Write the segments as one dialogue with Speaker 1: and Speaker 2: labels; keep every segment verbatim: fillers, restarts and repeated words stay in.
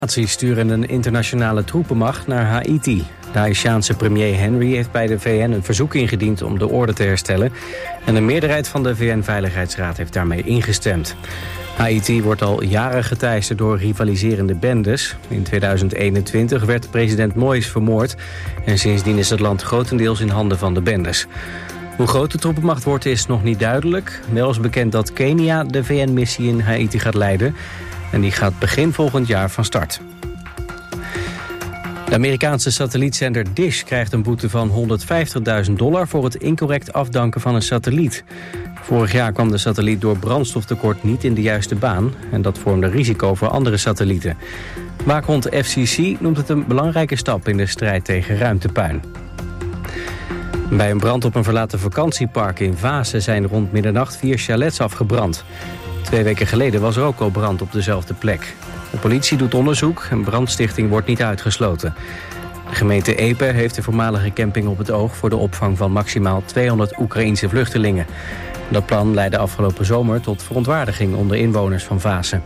Speaker 1: sturen een internationale troepenmacht naar Haiti. De Haitiaanse premier Henry heeft bij de V N een verzoek ingediend om de orde te herstellen. En een meerderheid van de V N-veiligheidsraad heeft daarmee ingestemd. Haiti wordt al jaren geteisterd door rivaliserende bendes. In tweeduizend eenentwintig werd president Moïse vermoord. En sindsdien is het land grotendeels in handen van de bendes. Hoe groot de troepenmacht wordt is nog niet duidelijk. Wel is bekend dat Kenia de V N-missie in Haiti gaat leiden. En die gaat begin volgend jaar van start. De Amerikaanse satellietzender Dish krijgt een boete van honderdvijftigduizend dollar... voor het incorrect afdanken van een satelliet. Vorig jaar kwam de satelliet door brandstoftekort niet in de juiste baan... en dat vormde risico voor andere satellieten. Waakhond F C C noemt het een belangrijke stap in de strijd tegen ruimtepuin. Bij een brand op een verlaten vakantiepark in Vaassen zijn rond middernacht vier chalets afgebrand. Twee weken geleden was er ook al brand op dezelfde plek. De politie doet onderzoek en brandstichting wordt niet uitgesloten. De gemeente Epe heeft de voormalige camping op het oog... voor de opvang van maximaal tweehonderd Oekraïense vluchtelingen. Dat plan leidde afgelopen zomer tot verontwaardiging onder inwoners van Vaassen.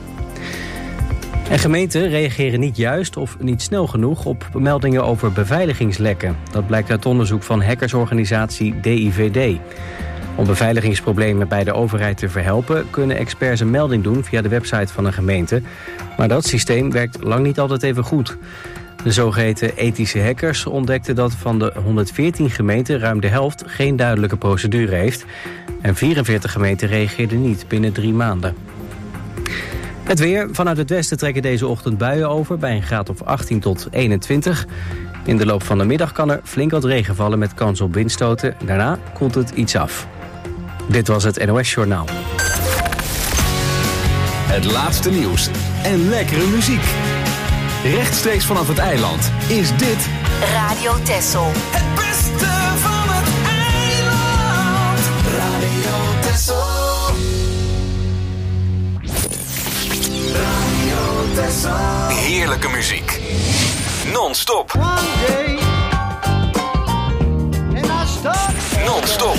Speaker 1: En gemeenten reageren niet juist of niet snel genoeg op meldingen over beveiligingslekken. Dat blijkt uit onderzoek van hackersorganisatie D I V D. Om beveiligingsproblemen bij de overheid te verhelpen... kunnen experts een melding doen via de website van een gemeente. Maar dat systeem werkt lang niet altijd even goed. De zogeheten ethische hackers ontdekten dat van de honderdveertien gemeenten... ruim de helft geen duidelijke procedure heeft. En vierenveertig gemeenten reageerden niet binnen drie maanden. Het weer. Vanuit het westen trekken deze ochtend buien over... bij een graad of achttien tot eenentwintig. In de loop van de middag kan er flink wat regen vallen... met kans op windstoten. Daarna koelt het iets af. Dit was het N O S Journaal.
Speaker 2: Het laatste nieuws en lekkere muziek. Rechtstreeks vanaf het eiland is dit
Speaker 3: Radio Texel.
Speaker 4: Het beste van het eiland. Radio Texel. Radio Texel.
Speaker 2: heerlijke muziek. Non-stop. Non-stop.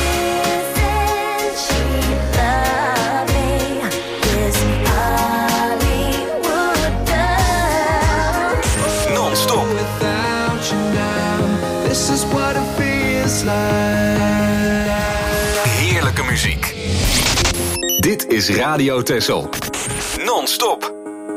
Speaker 2: Heerlijke muziek. Dit is Radio Texel. Non-stop.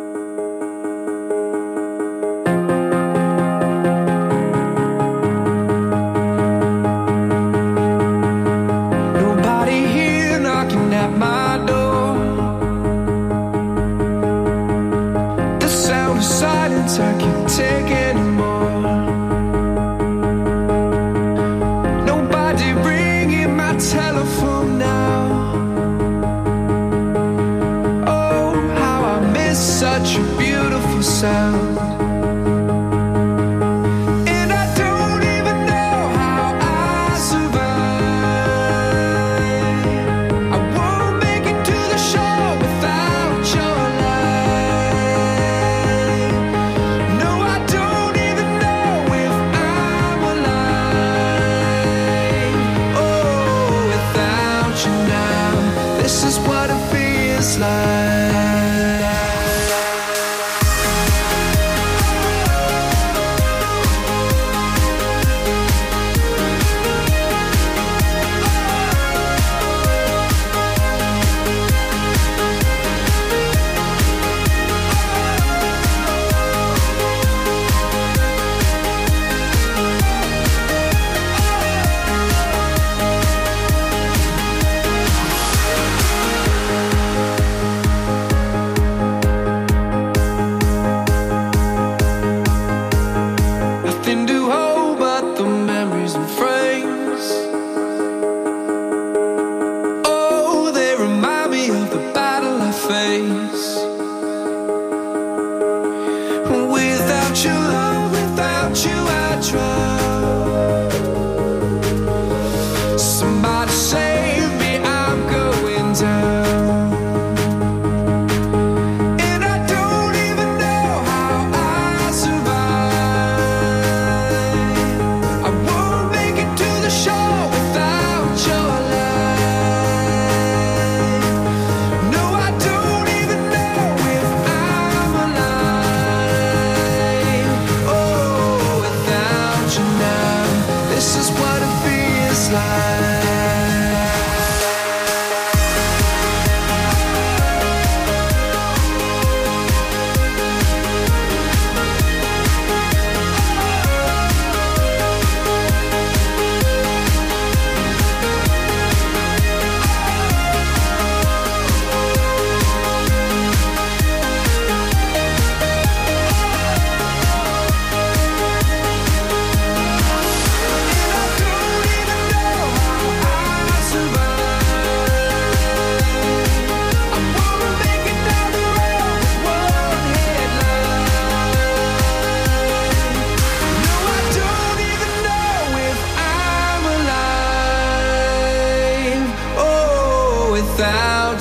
Speaker 4: Nobody here knocking at my door. The sound of silence I can't take anymore. Telephone now. Oh, how I miss such a beautiful sound. And I don't even know how I survive. I won't make it to the shore without your light. No, I don't even know if I'm alive. Oh, now, this is what it feels like.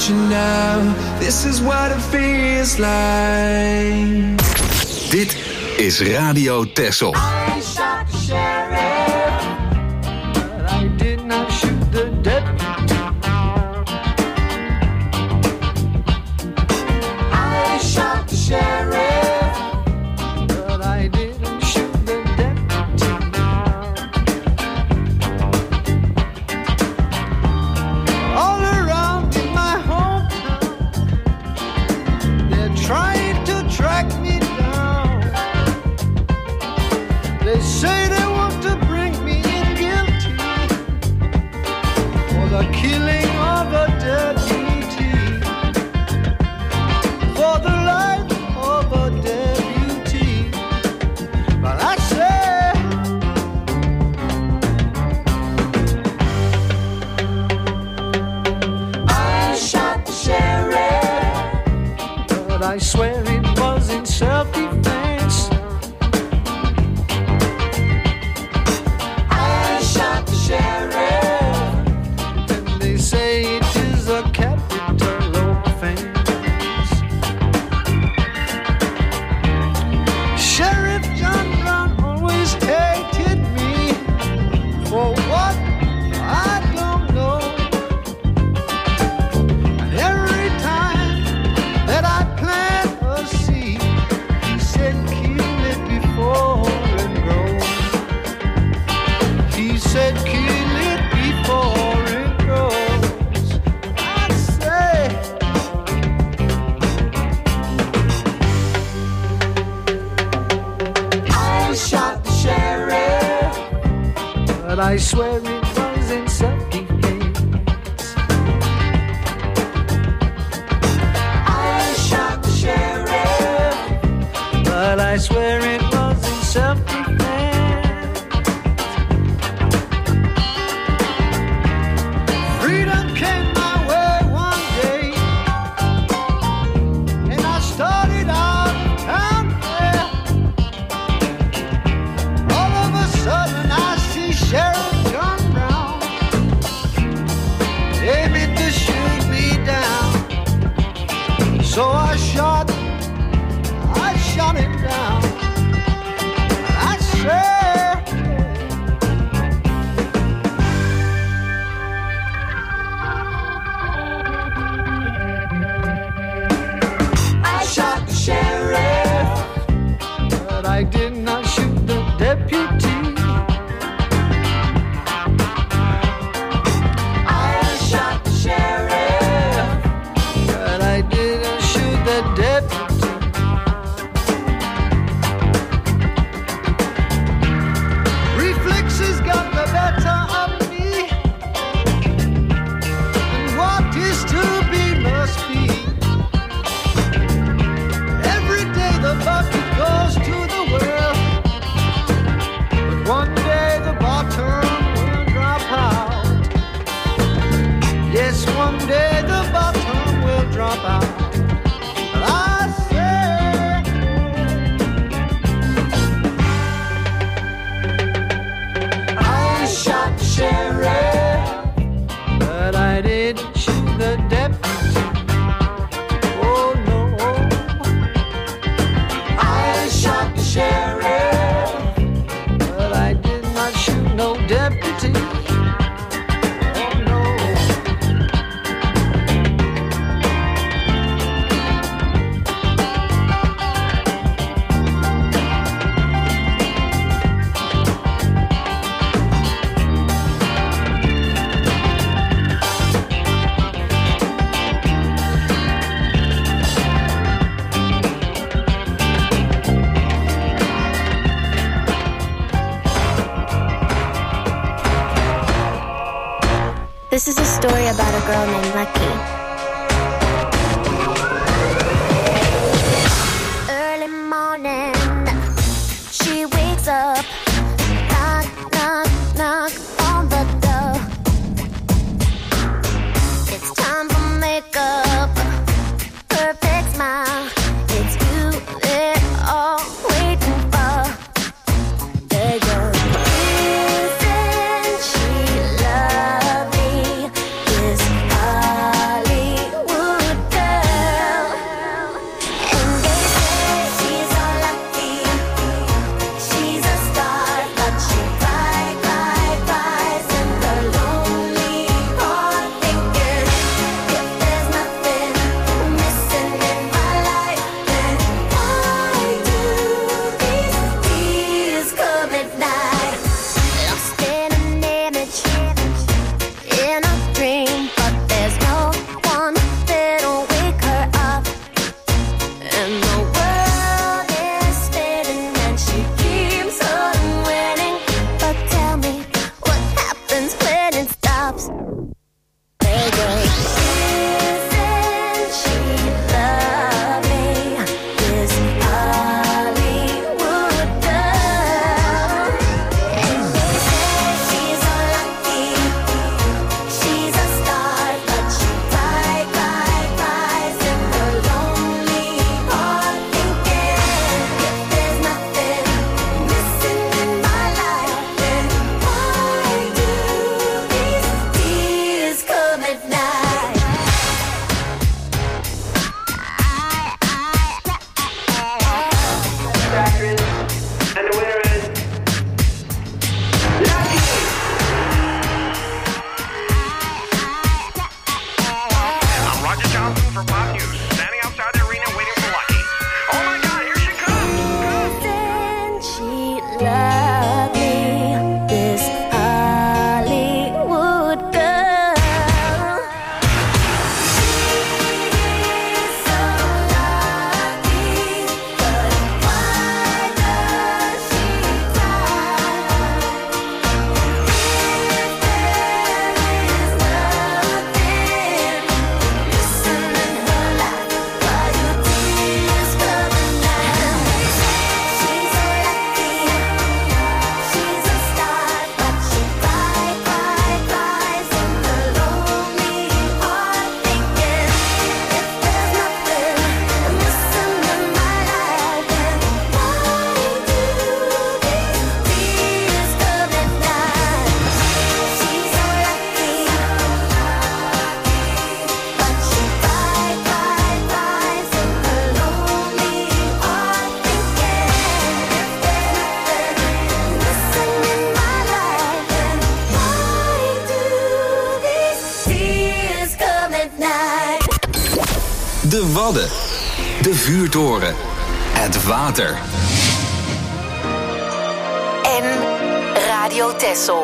Speaker 4: without you now. This is what it feels like.
Speaker 2: Dit is Radio Texel.
Speaker 4: I shot the sheriff, but I did not shoot the deputy. I shot the sheriff, but I didn't shoot the deputy. All around in my hometown, they're trying to track me down. They say they want to bring me in guilty for the killing of a deputy, for the life of a deputy. But I say, I shot the sheriff, but I swear it was in self-defense. I shot the sheriff, and they say it is a capital offense. Sheriff John Brown always hated me for what I don't know. And every time that I plant a seed, he said kill it before it grows. He said kill it before it grows. I say, I shot the sheriff, but I swear it was in self-defense. I shot the sheriff, but I swear it was in self-defense. Freedom came my way one day, and I started out down there. All of a sudden I see Sheriff John Brown aiming to shoot me down. So I shot, I shot him down. I said, I shot the sheriff, but I did not shoot the deputy. I shot the sheriff, but I didn't shoot the deputy. Reflexes got the better of me, and what is to be must be. Every day the bucket goes to the well, but one day the bottom will drop out. Yes, one day the bottom will drop out. But I say, I shot the sheriff, but I didn't shoot the deputy. Oh no, I shot the sheriff, but I did not shoot no deputy. Oh no.
Speaker 3: This is a story about a girl named Lucky. Early morning, she wakes up, knock, knock, knock on the door. It's time for makeup, perfect smile. It's you they're all waiting for. They go, isn't she lovely? This Hollywood
Speaker 2: De Wadden. De Vuurtoren. Het water.
Speaker 5: En Radio Texel.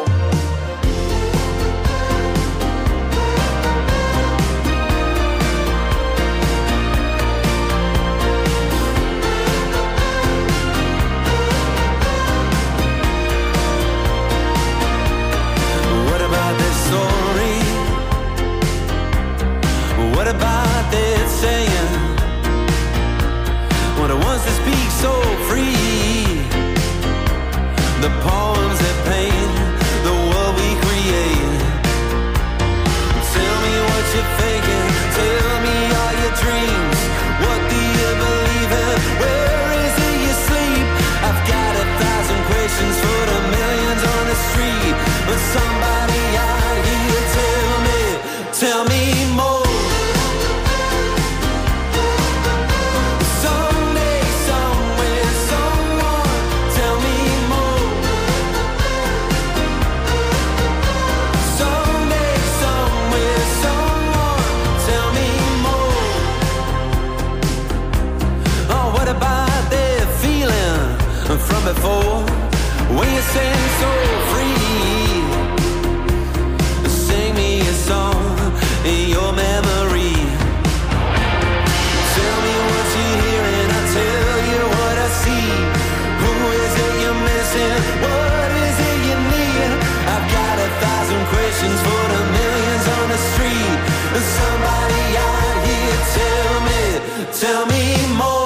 Speaker 6: Story. What about that saying? When the ones that speak so free, the poems that paint the world we create. Tell me what you're thinking. Tell me all your dreams. What do you believe in? Where is it you sleep? I've got a thousand questions for the millions on the street, but somebody out here tell me, tell me more. Someday, somewhere, someone, tell me more. Someday, somewhere, someone, tell me more. Oh, what about that feeling from before, when you sing so free? Sing me a song in your memory. Tell me what you're hearing, I'll tell you what I see. Who is it you're missing? What is it you need? I've got a thousand questions for the millions on the street. Somebody out here tell me, tell me more.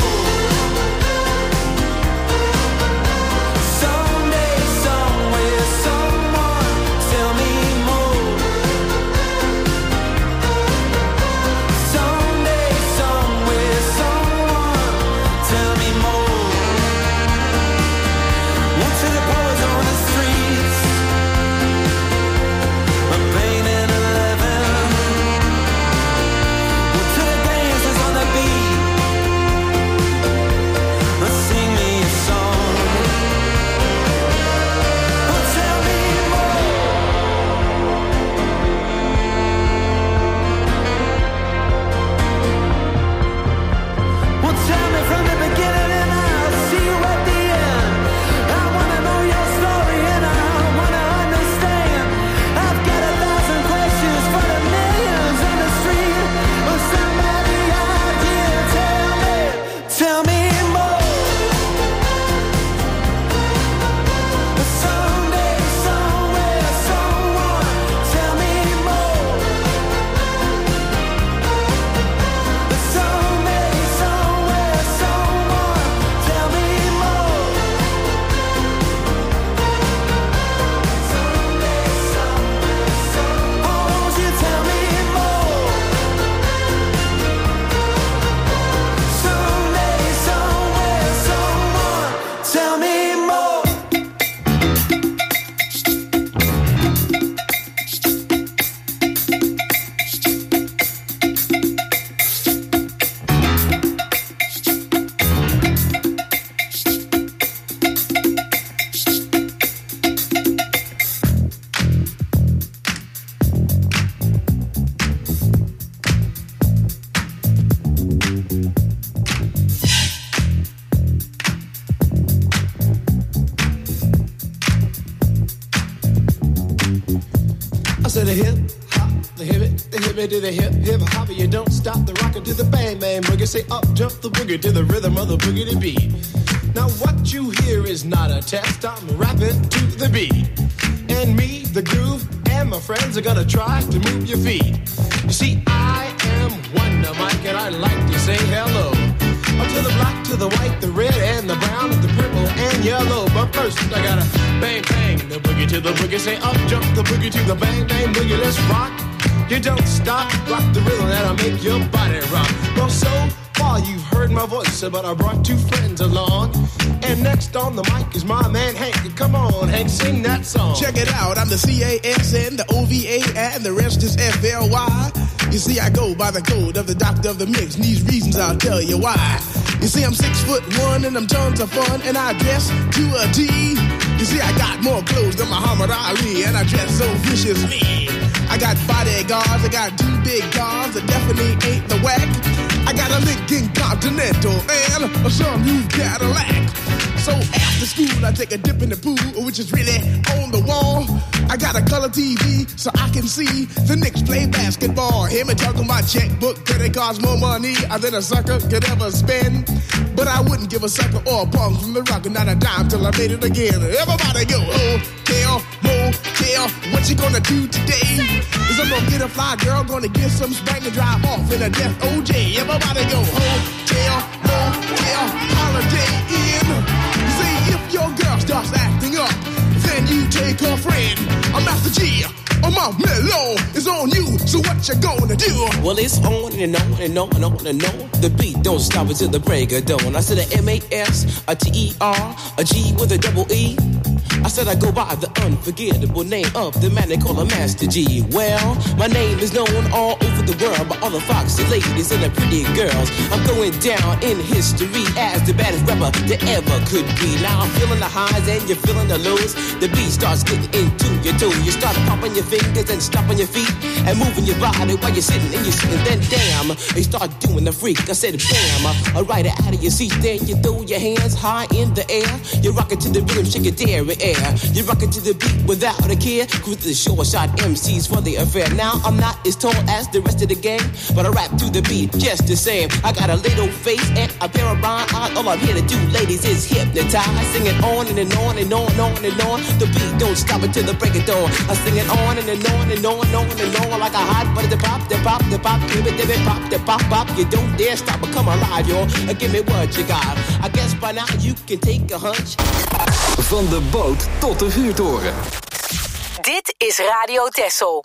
Speaker 7: To the hip hop, the hip it, the hip it to the hip hip hop. You don't stop the rocker to the bang bang boogie. Say up jump the boogie to the rhythm of the boogie to beat. Now what you hear is not a test. I'm rapping to the beat, and me, the groove, and my friends are gonna try to move your feet. You see, I am Wonder Mike, and I like to say hello. Up to the black, to the white, the red, and the brown, and the purple, and yellow. But first, I gotta bang, bang, the boogie to the boogie. Say up, jump the boogie to the bang, bang, boogie. Let's rock. You don't stop, rock the rhythm that'll make your body rock. Well, so far you've heard my voice, but I brought two friends along. And next on the mic is my man Hank. Come on, Hank, sing that song.
Speaker 8: Check it out, I'm the C A S N, the O V A, and the rest is F L Y. You see, I go by the code of the doctor of the mix, and these reasons I'll tell you why. You see, I'm six foot one, and I'm tons of fun, and I dress to a T. You see, I got more clothes than Muhammad Ali, and I dress so viciously. I got bodyguards, I got two big guns that definitely ain't the whack. I I got a Lincoln Continental and some new Cadillac. So after school, I take a dip in the pool, which is really on the wall. I got a color T V so I can see the Knicks play basketball. Hear me talking about checkbook, cause it costs more money than a sucker could ever spend. But I wouldn't give a sucker or a punk from the rock and not a dime till I made it again. Everybody go, hotel, motel, what you gonna do today? Is I'm gonna get a fly girl, gonna get some spank and drive off in a death O J. Everybody go, hotel, motel, holiday in. See, if your girl starts acting up, then you take her friend. I'm Master G. Oh, my mellow is on you, so what you gonna do?
Speaker 9: Well, it's on and on and on and on and on. The beat don't stop until the break of dawn. I said a M A S, a T E R, a G with a double E. I said I go by the unforgettable name of the man they call a Master G. Well, my name is known all over the world by all the foxy ladies and the pretty girls. I'm going down in history as the baddest rapper that ever could be. Now I'm feeling the highs and you're feeling the lows. The beat starts getting into your toe. You start popping your fingers and stomping your feet and moving your body while you're sitting and you're sitting. Then damn, you start doing the freak. I said bam, I ride it out of your seat. Then you throw your hands high in the air. You rock it to the rhythm, shake your dairy air. You rock it to the beat without a care. Cruise the short shot M Cs for the affair. Now I'm not as tall as the rest of the gang, but I rap to the beat just the same. I got a little face and a pair of rhyme eyes. All I'm here to do, ladies, is hypnotize. Sing it on and, and on and on and on and on. The beat don't stop until the break of dawn. I sing it on and, and on and on and on and on like a hot butter. The pop, the pop, the pop, give it, give it, pop, the pop, pop. You don't dare stop or come alive, y'all. Give me what you got. I guess by now you can take a hunch.
Speaker 2: Van de boot tot de vuurtoren.
Speaker 5: Dit is Radio Texel.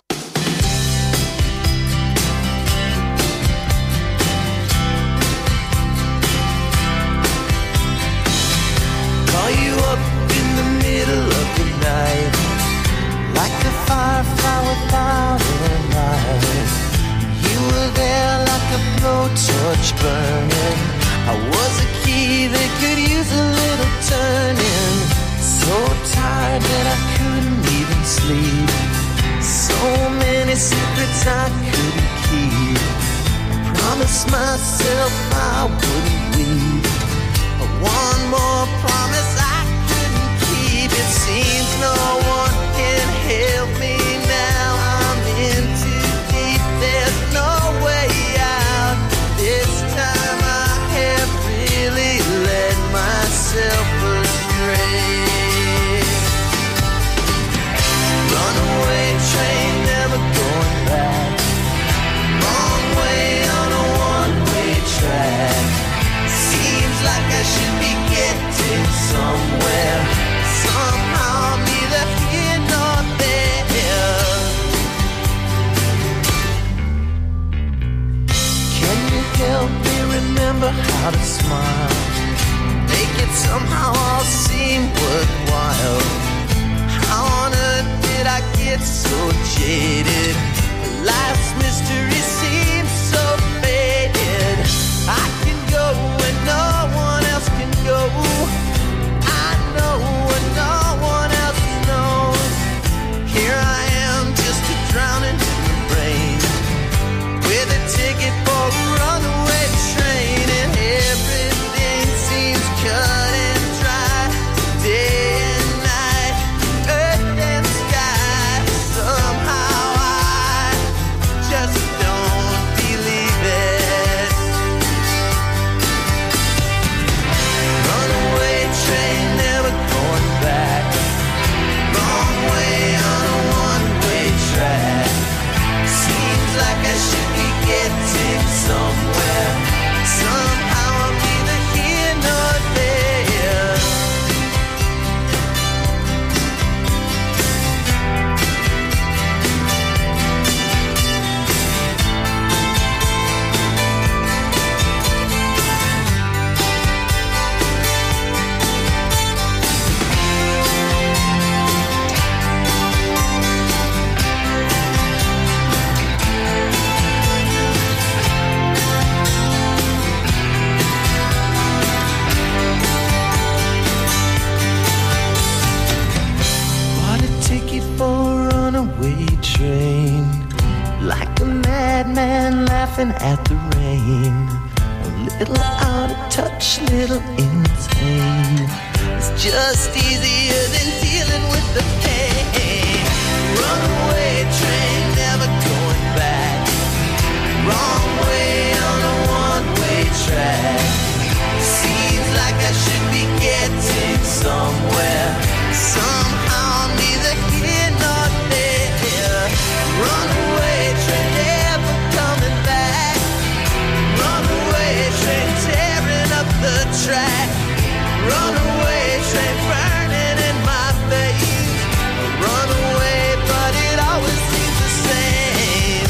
Speaker 6: Call you up in the middle of the night, like a firefly without a light. You were there like a blowtorch burning. I was a key that could use a little turning. So tired that I couldn't even sleep. So many secrets I couldn't keep. I promised myself I wouldn't leave. But one more promise I couldn't keep. It seems no one can help me now. I'm in too deep, there's no way out. This time I have really led myself astray. Runaway train, never going back. Wrong way on a one-way track. Seems like I should be getting somewhere. Somehow I'm neither here nor there. Can you help me remember how to smile? Make it somehow all seem worthwhile. How on earth did I get so jaded? Life's mystery seems so faded. I can go where no one else can go. I know what no one else knows. Here I am, just a drowning in the rain, with a ticket for a runaway train, and everything seems cut and dry. Day and night, earth and sky. Somehow I just don't believe it. Runaway train, never going back. Wrong way on a one-way track. Seems like I should be getting somewhere. Somehow I'm neither here nor there. Bought a ticket for a runaway train, like a madman laughing at the rain.
Speaker 10: little out of touch, little insane. It's just easier than dealing with the pain. Runaway train, never going back. Wrong way on a one-way track. Seems like I should be getting somewhere. Somehow I'm neither here nor there. Runaway train, never coming back. Runaway train, tearing up the track. Runaway train, burning in my face. Runaway, but it always seems the same.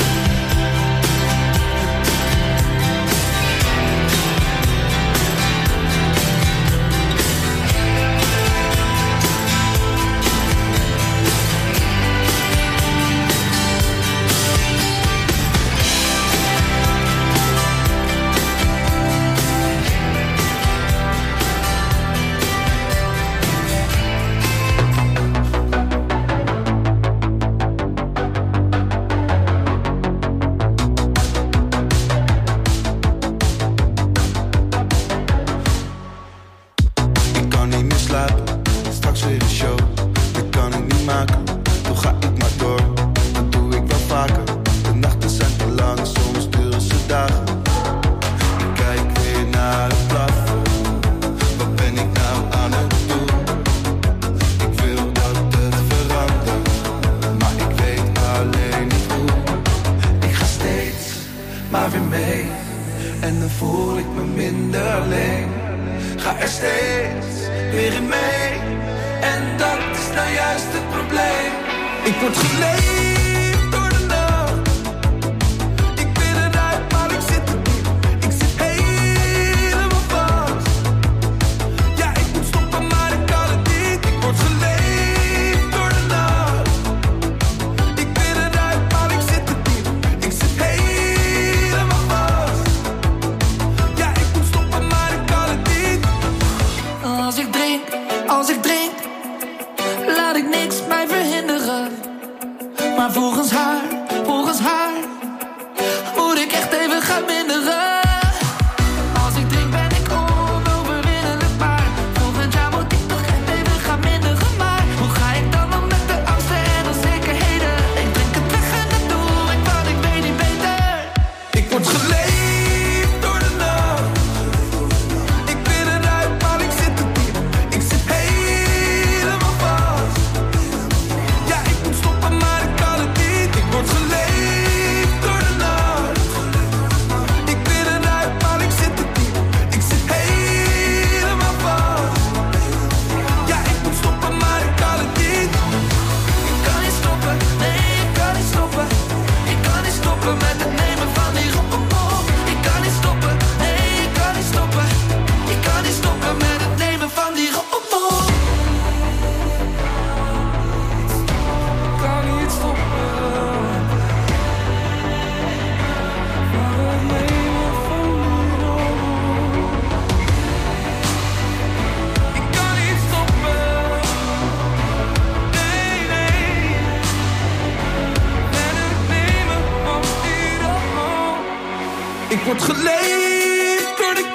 Speaker 6: Ik word geleefd door de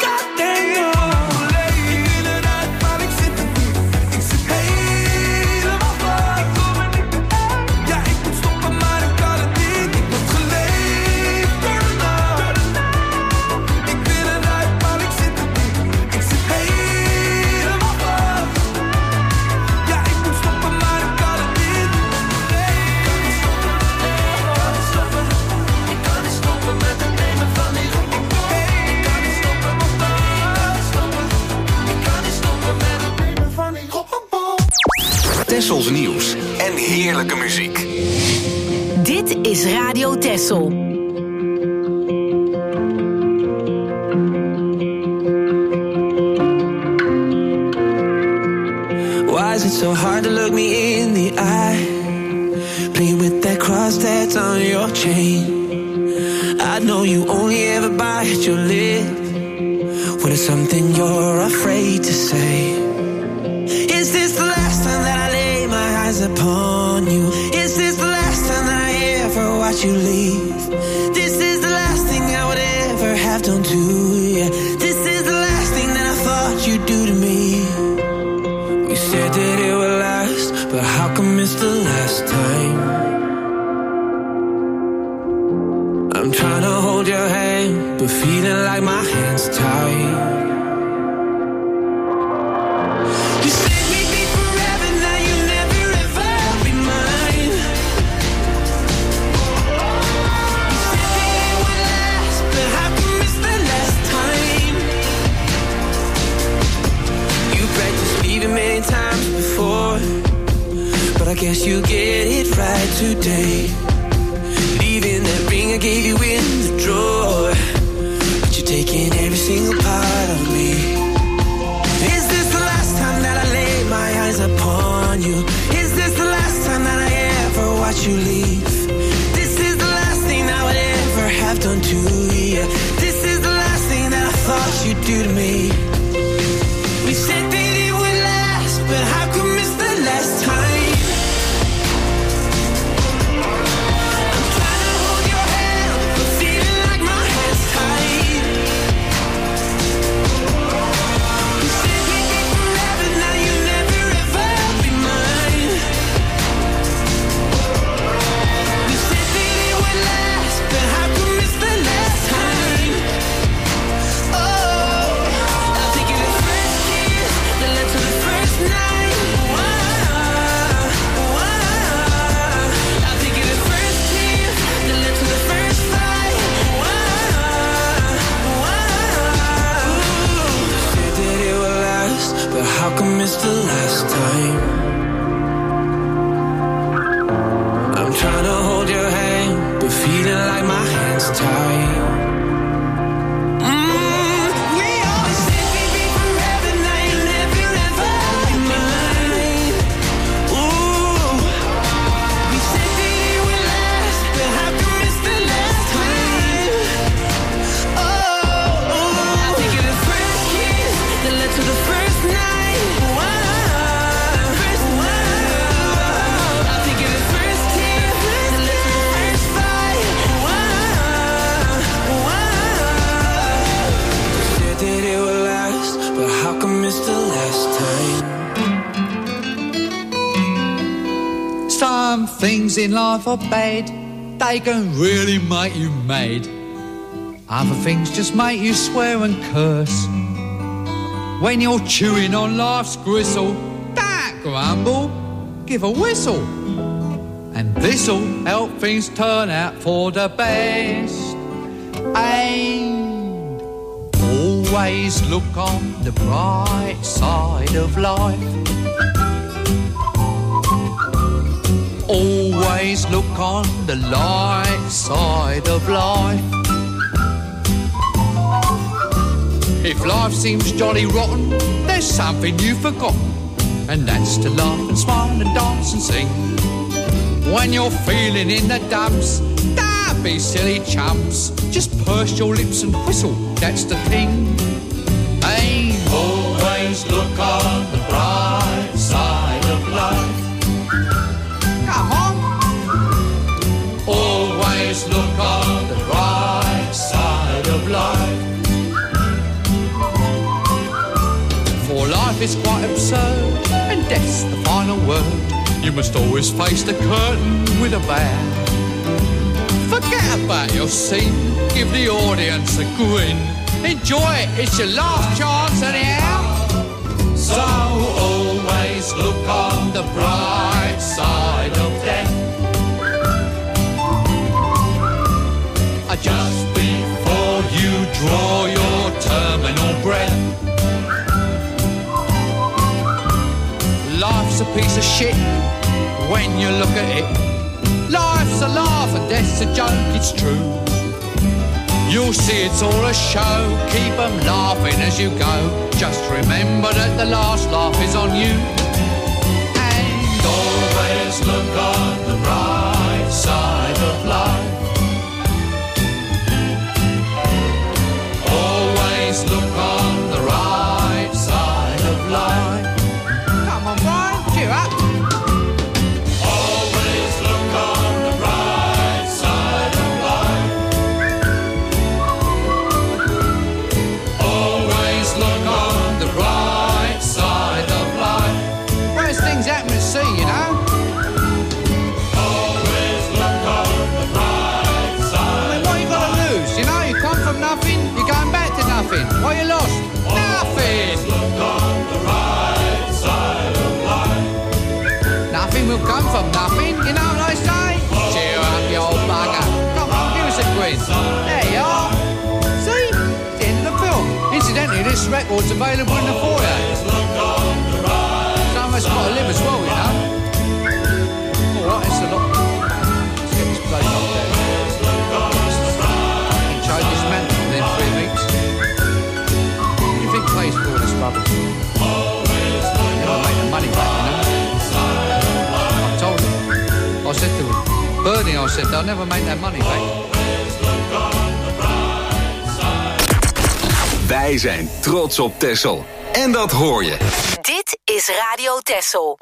Speaker 6: goddamn. Ik wil eruit, maar ik zit er niet. Ik zit helemaal vast. Ja, ik moet stoppen, maar ik kan het niet. Ik word geleefd door de nacht. Ik wil eruit, maar ik zit er niet. Ik zit helemaal vast. Ja, ik moet stoppen, maar ik kan het niet. Ik kan niet stoppen, ik kan niet stoppen. Ik kan niet stoppen met het nemen van die roep. Ik kan niet stoppen, ik kan niet stoppen. Ik kan niet stoppen met het nemen van die roep.
Speaker 2: Tessels nieuws en heerlijke muziek.
Speaker 5: Dit is Radio Tessel.
Speaker 9: Why is it so hard to look me in the eye? Playing with that cross that's on your chain. I know you only ever bite your lip when it's something you're afraid to say. Is this the last time that I lay my eyes upon you? Is this the last time that I ever watch you leave? This is the last thing I would ever have done to you. missed the last time? I'm trying to hold your hand, but feeling like my hand's tied. You said we'd be forever, now you'll never ever be mine. You said that it would last, but how come it's the last time? You practiced leaving many times before, but I guess you get it right today. Leaving that ring I gave you in the drawer, but you're taking every single part of me. Is this the last time that I lay my eyes upon you? Is this the last time that I ever watch you leave? This is the last thing I would ever have done to you. This is the last thing that I thought you'd do to me. We said that it would last, but how come it's the last time? How come it's the last time? I'm trying to hold your hand, but feeling like my hand's tied. Mm, we always said we'd be forever, now you'll never ever be mine. Ooh, we said that it would last, but how come it's the last time? Oh, oh. I think of the first kiss that led to the first night. It's the last time.
Speaker 11: Some things in life are bad, they can really make you mad. Other things just make you swear and curse. When you're chewing on life's gristle, don't grumble, give a whistle, and this'll help things turn out for the best. And always look on the bright side of life. Always look on the light side of life. If life seems jolly rotten, there's something you've forgotten, and that's to laugh and smile and dance and sing. When you're feeling in the dumps, don't be silly chumps, just purse your lips and whistle, that's the thing. Hey, always look on the bright side of life. Come on. Always look on the bright side of life. For life is quite absurd, and death's the final word. You must always face the curtain with a bow. Forget about your scene, give the audience a grin. Enjoy it, it's your last chance anyhow. So always look on the bright side of death. Just before you draw your terminal breath. Life's a piece of shit when you look at it. Life's a laugh and death's a joke, it's true. You'll see it's all a show, keep them laughing as you go. Just remember that the last laugh is on you. And always look on the bright side of life. Always look on the right side of life. Come on, Brian, cheer up. Always look on the right side of life. Always look on the right side of life. Worst things happen at sea, you know. what's available in the foyer. Some of us got to live as well, you know. All right, it's a lot. Let's get this place up there. You change this man within three weeks. What do you think pays for all this rubbish? You never make the money back, you know. I told him. I said to him, Bernie, I said, they'll never make that money back.
Speaker 2: Wij zijn trots op Texel. En dat hoor je.
Speaker 5: Dit is Radio Texel.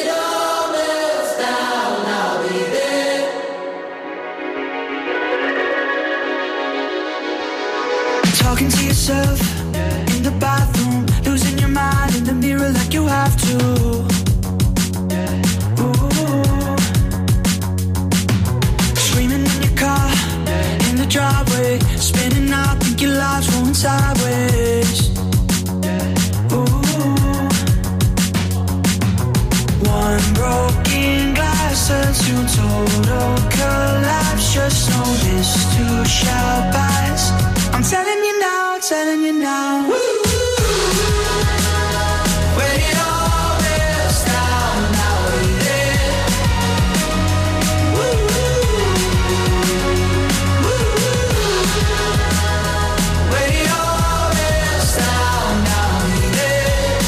Speaker 12: Talking to yourself in the bathroom, losing your mind in the mirror like you have to. Ooh. Screaming in your car, in the driveway, spinning out, think your life's going sideways. Ooh. One broken glass turns to total collapse. Just know this too shall pass. I'm telling you now, telling you now. Woo! When it all melts down, now we're there. Woo! Woo! When it all melts down, now we're there.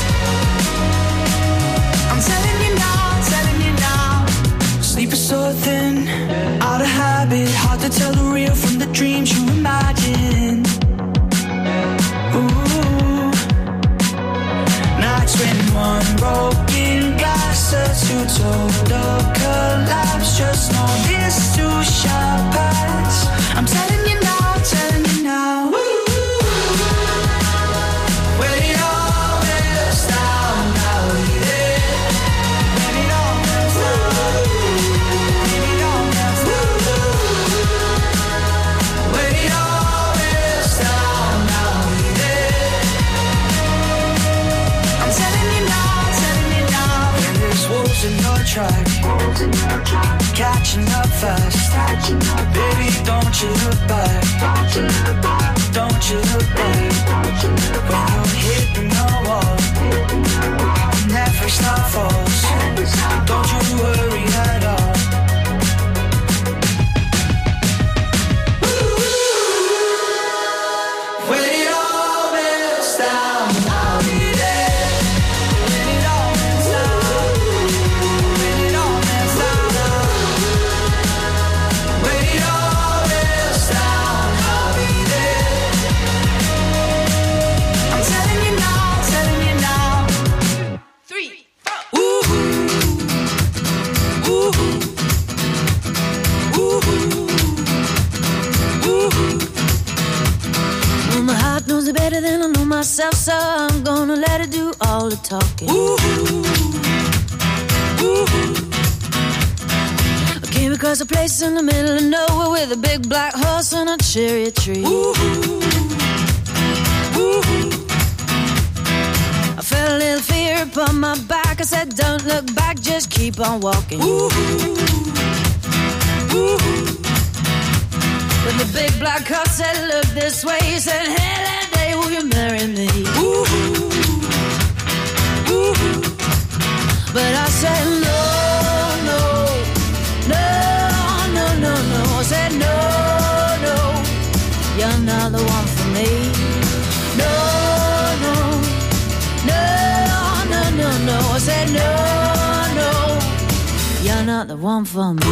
Speaker 12: I'm telling you now, telling you now. Sleep is so thin, out of habit, hard to tell the real from the dreams you imagine. Ooh. Nights when one broken glass turns to total collapse. Just know this too shall pass. I'm telling you now, telling you now. Woo. When it all melts down, now we're there. When it all melts down, when it all melts down, when it all melts down, now we're there. I'm telling you now, telling you now. When there's wolves in your track, catching up fast. Baby, don't you look back. Don't you look back. When you're hitting the wall, never stop falls. Don't you worry at all. When it all melts down, I'll be there. When it all melts down, when it all melts down, when it all melts down, I'll be there. I'm telling you now, telling you now. Three, four. Ooh, ooh, ooh, ooh.
Speaker 13: Well, my heart knows it better than I know myself, so I'm gonna let it do all the talking.
Speaker 12: Ooh, ooh.
Speaker 13: I came across a place in the middle of nowhere with a big black horse and a cherry tree.
Speaker 12: Ooh, ooh.
Speaker 13: I felt a little fear upon my back. I said, don't look back, just keep on walking.
Speaker 12: Ooh, ooh.
Speaker 13: When the big black horse said, look this way, he said, hey, that day will you marry me?
Speaker 12: Ooh, ooh.
Speaker 13: But I said, no, no, no, no, no, no. I said, no, no, you're not the one for me. No, no, no, no, no, no. I said, no, no, you're not the one for me.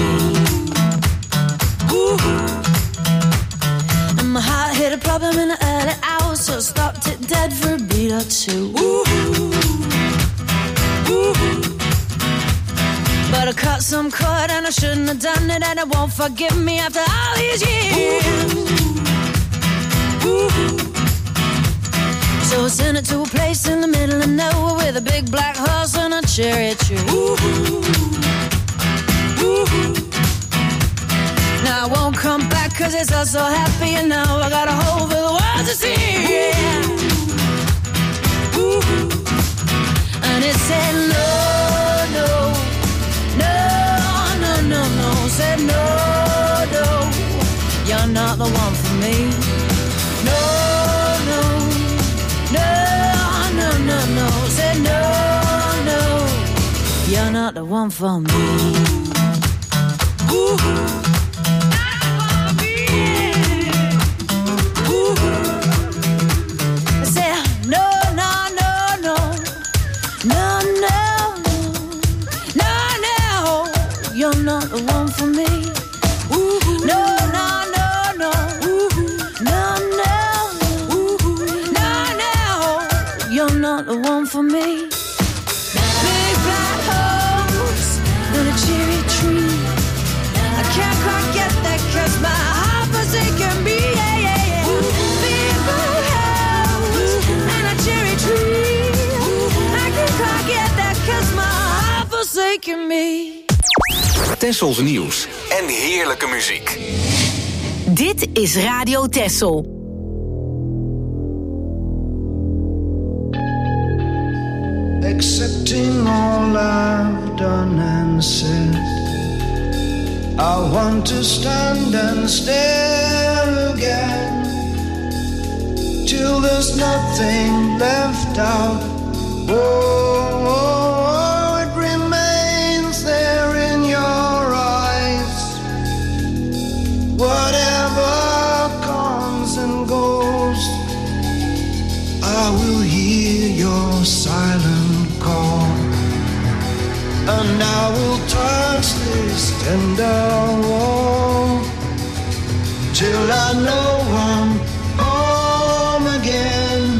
Speaker 12: Ooh.
Speaker 13: And my heart hit a problem in the early hours, so I stopped it dead for a beat or two.
Speaker 12: Ooh. Ooh.
Speaker 13: But I cut some cord and I shouldn't have done it, and it won't forgive me after all these years.
Speaker 12: Ooh.
Speaker 13: So I sent it to a place in the middle of nowhere with a big black horse and a cherry tree.
Speaker 12: Ooh. Ooh.
Speaker 13: Now I won't come back cause it's all so happy, and now I got a hole for the world to see. Yeah.
Speaker 12: Ooh.
Speaker 13: And it said no, no, no, no, no, no. Said no, no, you're not the one for me. No, no, no, you're not the one for me. Ooh. Not the one for me. Ooh, no, no, no, no. Ooh, no, no. Ooh, no, no. You're not the one for me. Big black holes and a cherry tree. I can't quite get that 'cause my heart forsaken me. Yeah, yeah, yeah. Big black holes and a cherry tree. I can't quite get that 'cause my heart forsaken me.
Speaker 2: Tessels nieuws en heerlijke muziek.
Speaker 5: Dit is Radio Tessel.
Speaker 4: Accepting all I've done and said, I want to stand and stare again till there's nothing left out. Oh, oh, it remains there in your eyes. Whatever comes and goes, I will hear your silent call, and I will touch this tender wall till I know I'm home again.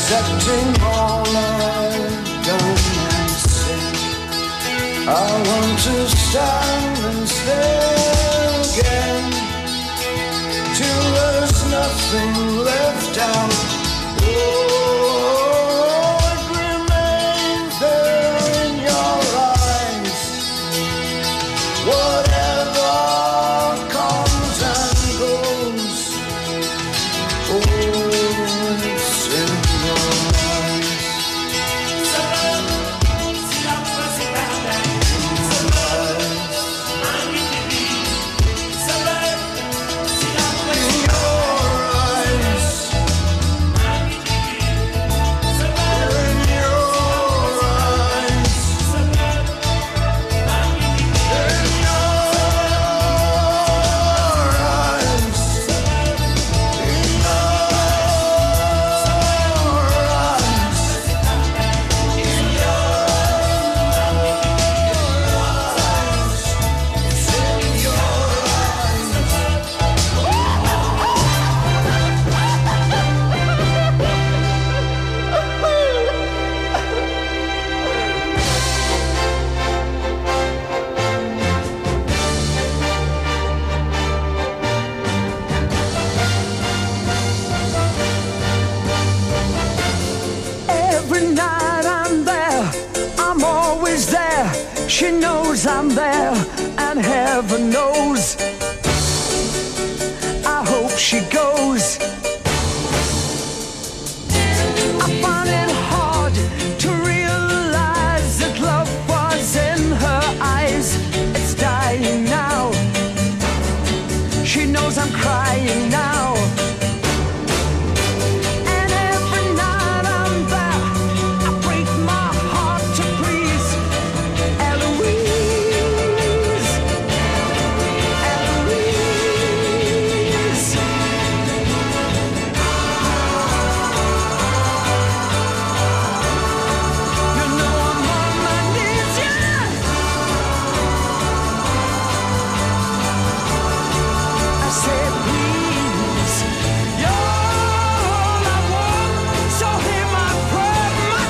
Speaker 4: accepting all I've done and said. I want to stand and stare again till there's nothing left out. Oh, it remains there in your eyes. Whatever comes and goes, oh, it's in your eyes.
Speaker 14: She knows I'm there, and heaven knows I hope she goes. I find it hard to realize that love was in her eyes. It's dying now. She knows I'm crying now. And every night I'm there, I break my heart to please Eloise, Eloise. You know I'm on my knees, yeah. I said, please, you're all I want, so hear my prayer, my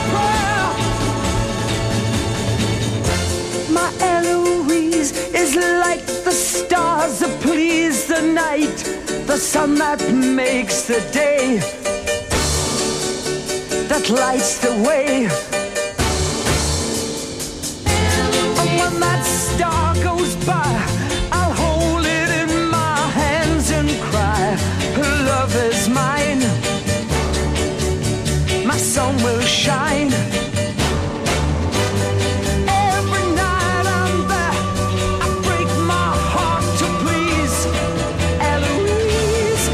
Speaker 14: prayer. My Eloise is like the stars that please the night, the sun that makes the day, that lights the way. And when that star goes by, I'll hold it in my hands and cry, her love is mine, my sun will shine. Every night I'm there, I break my heart to please Eloise,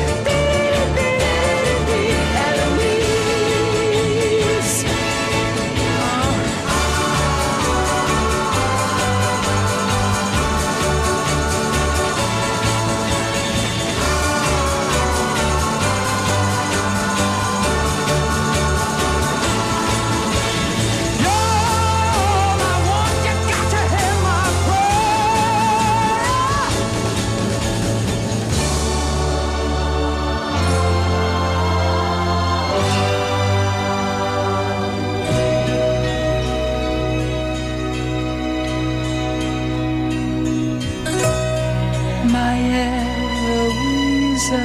Speaker 14: Eloise. You're all I want, you got to hear my prayer. My Eloisa,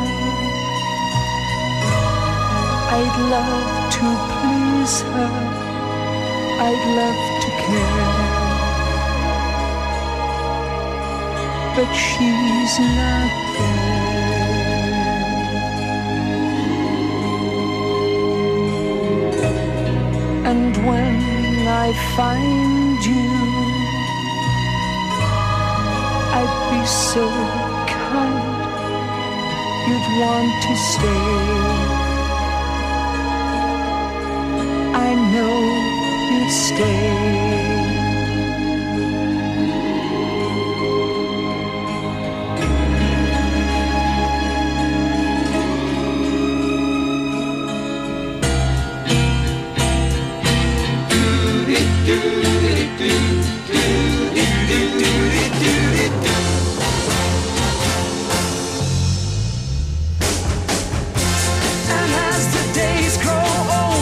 Speaker 14: I'd love to please her, I'd love to care, but she's not there. And when I find you, I'd be so kind, you'd want to stay. I know you'd stay. And as the days grow old,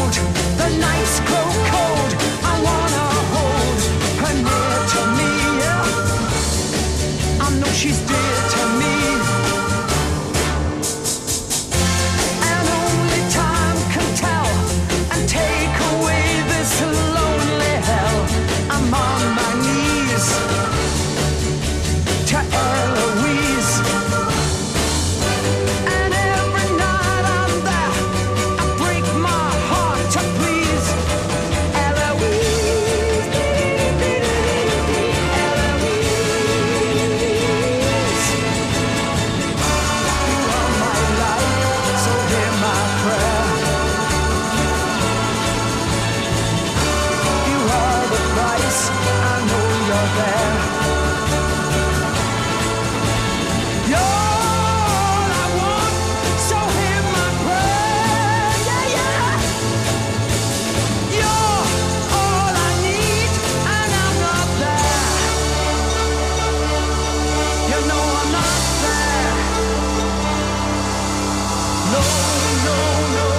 Speaker 14: no, no, no.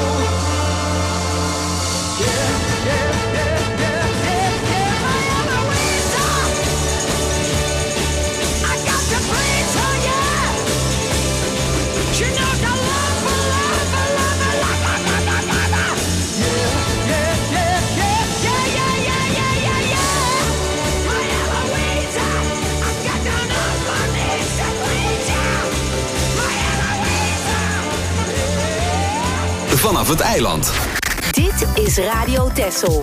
Speaker 14: Yeah, yeah, yeah, yeah, yeah, yeah. My Eloisa, I got to please her, yeah. She knows I love her, love her, love her, love her, love her, love her. Yeah, yeah, yeah, yeah, yeah, yeah, yeah, yeah, yeah, yeah. My Eloisa, I've got down on my knees to please you. My Eloisa.
Speaker 2: Vanaf het eiland.
Speaker 5: Dit is Radio Texel.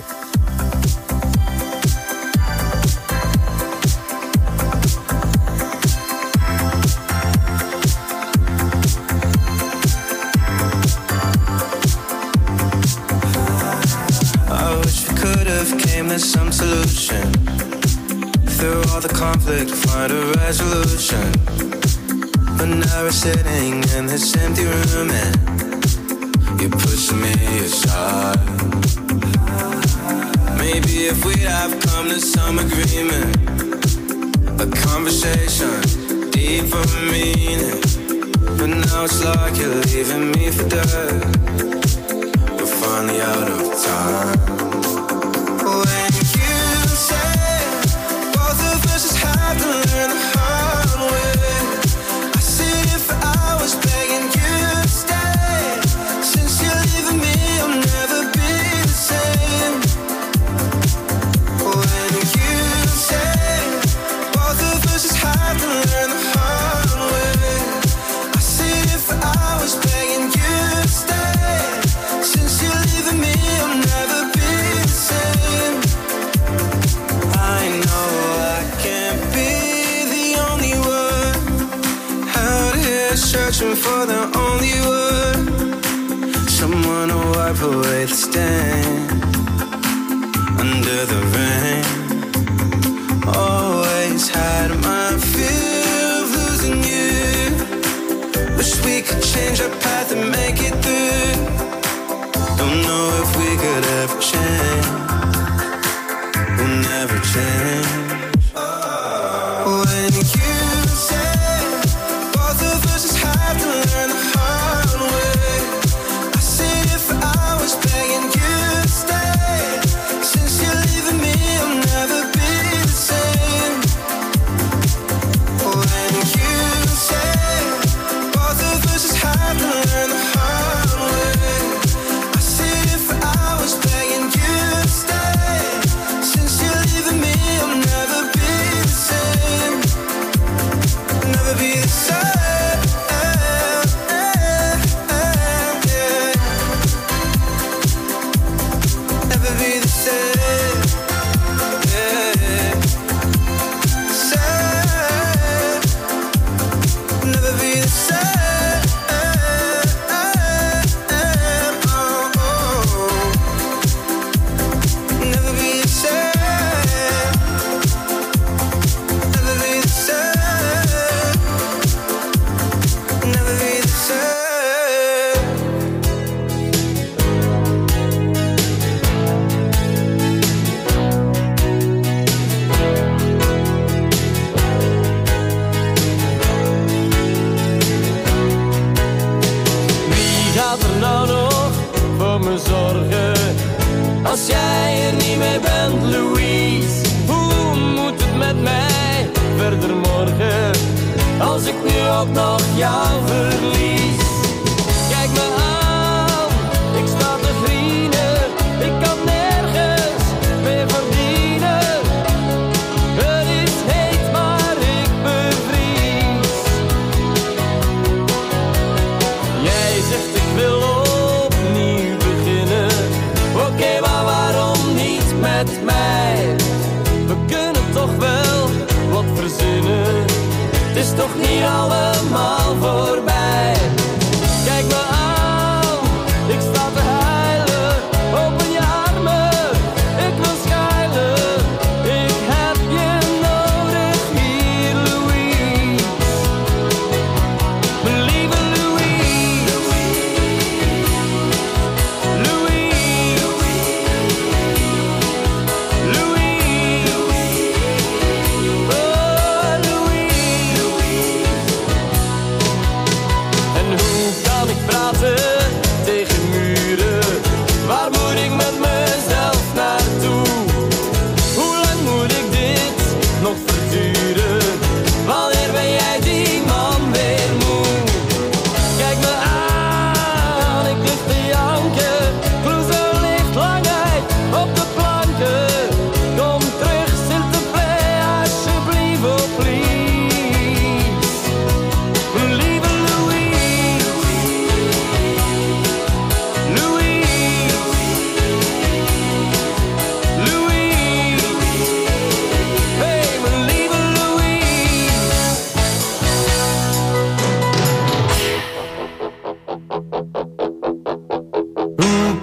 Speaker 10: I wish we could have came to some solution. Through all the conflict, find a resolution. But now we're sitting in this empty room and you push me aside. Maybe if we'd have come to some agreement, a conversation, deeper meaning. But now it's like you're leaving me for dead. We're finally out of time. When you say both of us just have to learn the hard way, I sit here for hours begging you to stay. Since you're leaving me, I'll never be the same. When you say both of us just have to learn the hard way, I sit here for hours begging you to stay. Since you're leaving me, I'll never be the same. I know I can't be the only one out here searching for the only one, someone to wipe away the stain under the rain. Always had my fear of losing you. Wish we could change our path and make it through. Don't know if we could ever change. We'll never change. When you say both of us just have to learn the hard way, I sit here for hours begging you to stay. Since you're leaving me, I'll never be the same. When you say both of us just have to learn the hard way, I sit here for hours begging you to stay. Since you're leaving me, I'll never be the same. Never be the same. Never be the same. Same. Never be the same. Oh, oh. Never be the same. Never be the same. Never be the same.
Speaker 14: Wie gaat er nou nog voor me zorgen als jij er niet meer bent, Louise? Hoe moet het met mij verder morgen als ik nu ook nog jou verlies? Kijk me aan, ik sta te grienen, ik kan nergens meer verdienen. Het is heet, maar ik bevries. Jij zegt ik wil opnieuw beginnen. Oké, maar waarom niet met mij? We kunnen toch wel wat verzinnen. Het is toch niet allemaal voorbij. Kijk me aan, ik sta te huilen. Open je armen, ik wil schuilen. Ik heb je nodig hier, Louise. Mijn lieve Louise. Louise. Louise. Oh, Louise.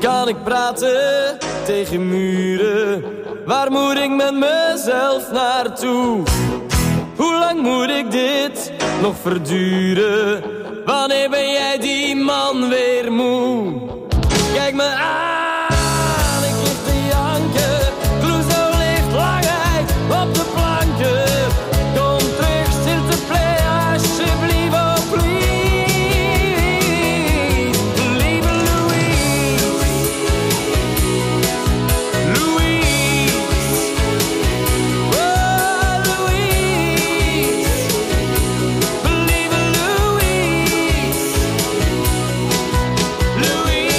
Speaker 15: kan ik praten tegen muren? Waar moet ik met mezelf naartoe? Hoe lang moet ik dit nog verduren? Wanneer ben jij die man weer moe? Kijk me aan, ik lig te janken. Clouseau ligt langheid op de planken. Kom terug, stilte play, alsjeblieft, oh please. Lieve Louise, Louise, oh Louise, lieve Louise, Louise.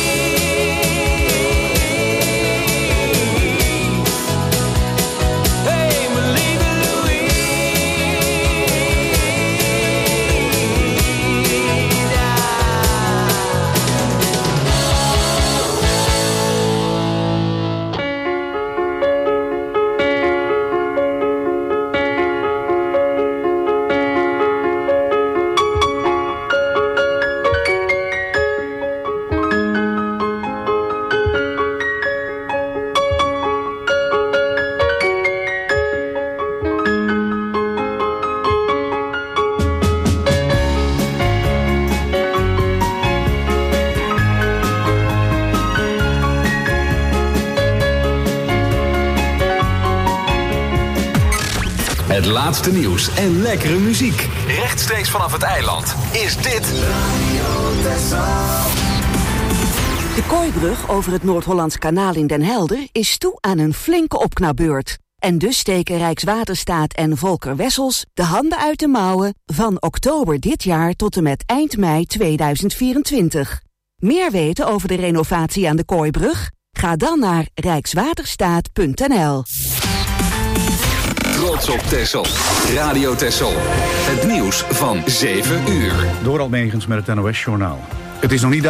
Speaker 15: Hey, mijn lieve Louise, ja.
Speaker 2: Het laatste nieuws en lekkere muziek. Rechtstreeks vanaf het eiland is dit
Speaker 16: De Kooibrug over het Noord-Hollands Kanaal in Den Helder is toe aan een flinke opknapbeurt. En dus steken Rijkswaterstaat en Volker Wessels de handen uit de mouwen van oktober dit jaar tot en met eind mei tweeduizend vierentwintig. Meer weten over de renovatie aan de Kooibrug? Ga dan naar rijkswaterstaat punt n l.
Speaker 2: Trots op Texel. Radio Texel. Het nieuws van zeven uur.
Speaker 17: Dorald Megens met het N O S-journaal. Het is nog niet